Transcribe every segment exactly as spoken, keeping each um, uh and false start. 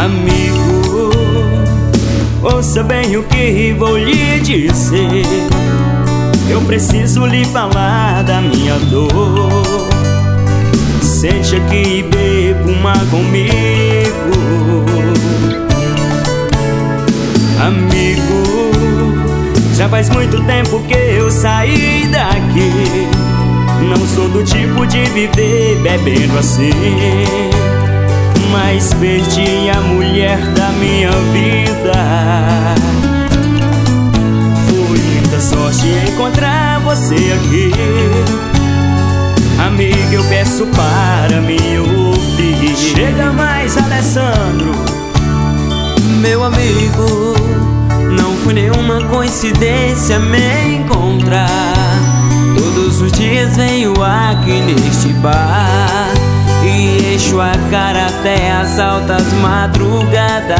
Amigo, ouça bem o que vou lhe dizer. Eu preciso lhe falar da minha dor. Sente aqui e beba uma comigo. Amigo, já faz muito tempo que eu saí daqui. Não sou do tipo de viver bebendo assim, mas perdi a mulher da minha vida. Foi muita sorte encontrar você aqui. Amigo, eu peço para me ouvir. Chega mais, Alessandro. Meu amigo, não foi nenhuma coincidência me encontrar. Todos os dias venho aqui neste bar e encho a cara até as altas madrugadas.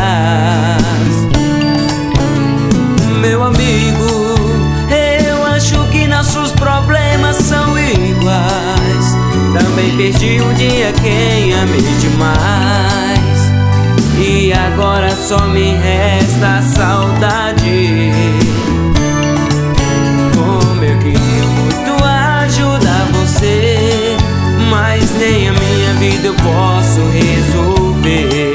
Meu amigo, eu acho que nossos problemas são iguais. Também perdi um dia quem amei demais, e agora só me resta a saudade. Como eu queria muito ajudar você, mas nem a minha vida eu posso resolver.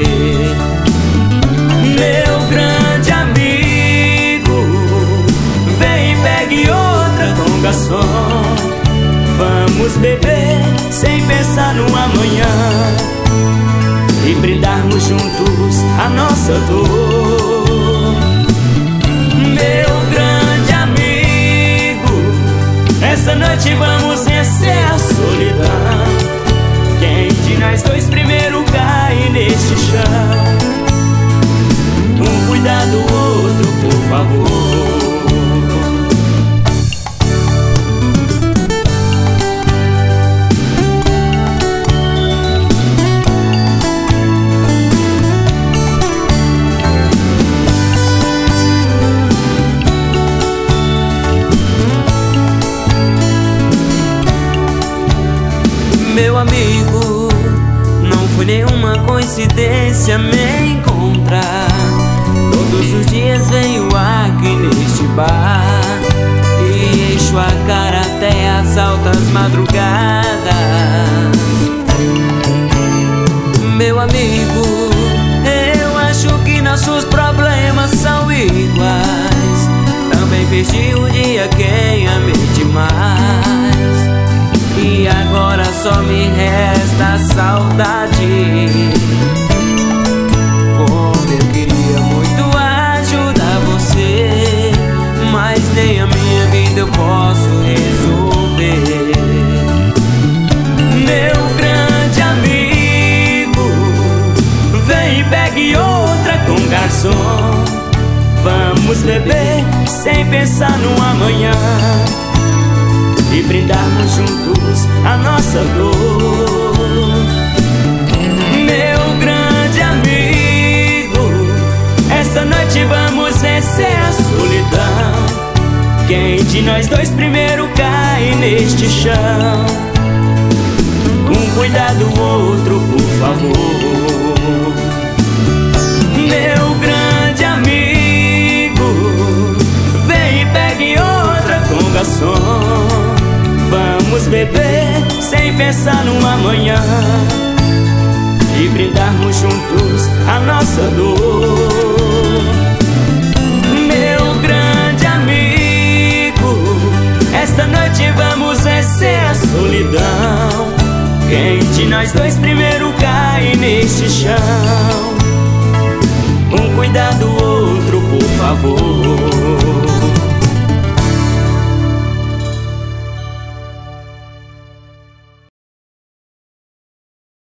Meu grande amigo, vem e pegue outra com garçom. Vamos beber sem pensar no amanhã e brindarmos juntos a nossa dor. Meu grande amigo, essa noite vamos vencer a solidão. Quem de nós dois primeiro cai neste chão? Um cuidar do outro, por favor. Meu amigo, não foi nenhuma coincidência me encontrar. Todos os dias venho aqui neste bar e encho a cara até as altas madrugadas. Meu amigo, eu acho que nossos problemas são iguais. Também perdi um dia quem amei demais, e agora só me resta a saudade. Como eu queria muito ajudar você, mas nem a minha vida eu posso resolver. Meu grande amigo, vem e pegue outra com garçom. Vamos beber sem pensar no amanhã e brindarmos juntos a nossa dor. Meu grande amigo, esta noite vamos vencer a solidão. Quem de nós dois primeiro cai neste chão? Um cuidar do outro, por favor. Meu grande amigo, vem e pegue outra com garçom. Vamos beber sem pensar no amanhã e brindarmos juntos a nossa dor. Meu grande amigo, esta noite vamos vencer a solidão. Quem de nós dois primeiro cai neste chão? Um cuidar do outro, por favor.